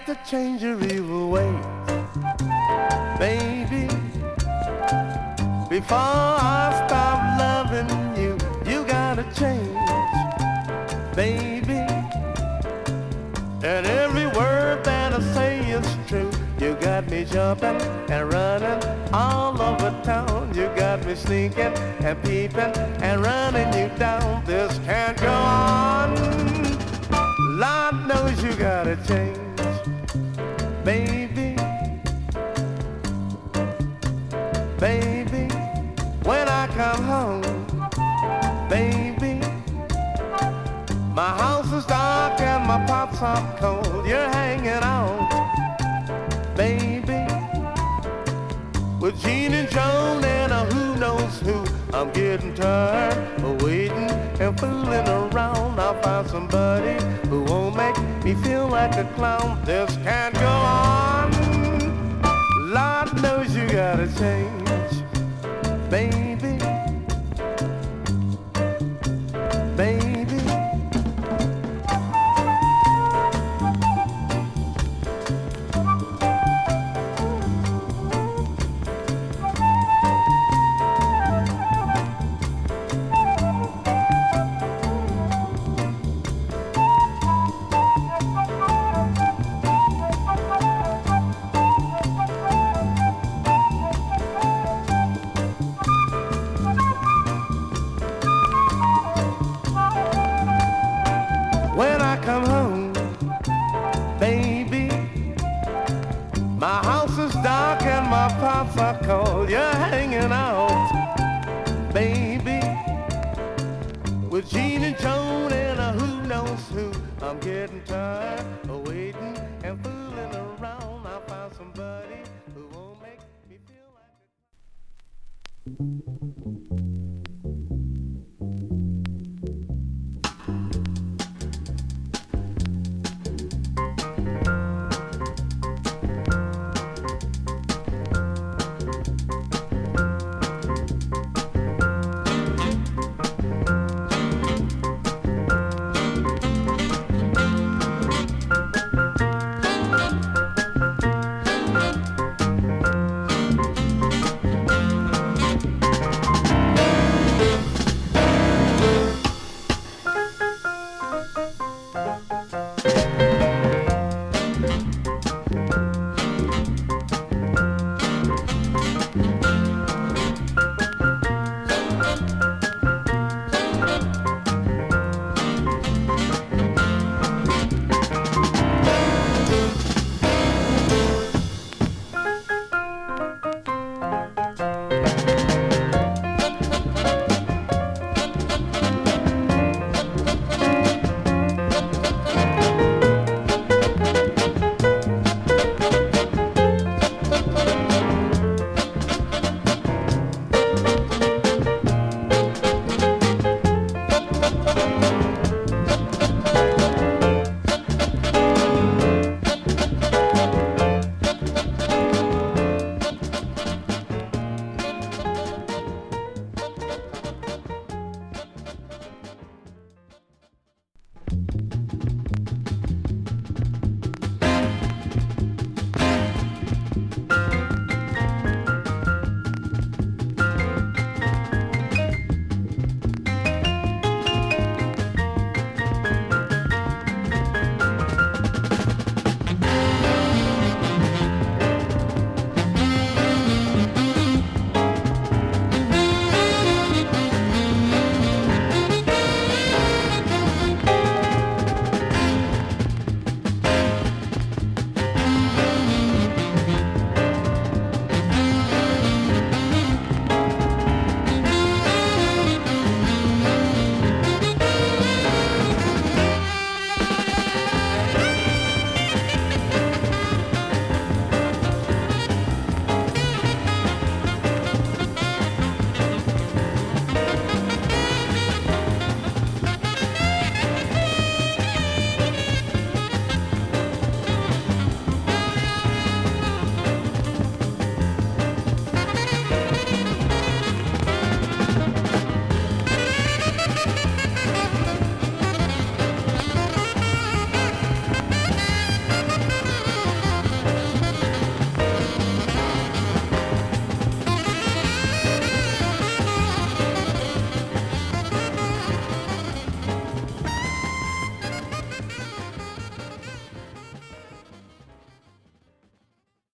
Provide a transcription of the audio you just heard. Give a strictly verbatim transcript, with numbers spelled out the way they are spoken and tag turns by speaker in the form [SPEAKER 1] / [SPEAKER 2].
[SPEAKER 1] got to change your evil ways, baby. Before I stop loving you, you gotta change, baby. And every word that I say is true. You got me jumping and running all over town. You got me sneaking and peeping and running you down. This can't go on. Lord knows you gotta change, baby. Baby, when I come home, baby, my house is dark and my pots are cold. You're hanging out, baby, with Gene and Joan and a who knows who. I'm getting tired of waiting and fooling around. I'll find somebody who won't make me feel like a clown. This can't go on. Lord knows you gotta change, baby, baby. When I come home, baby, my house is dark and my pots are cold. You're hanging out, baby, with Gene and Joan and a who knows who. I'm getting tired of waiting and fooling around. I'll find somebody who won't make me feel like a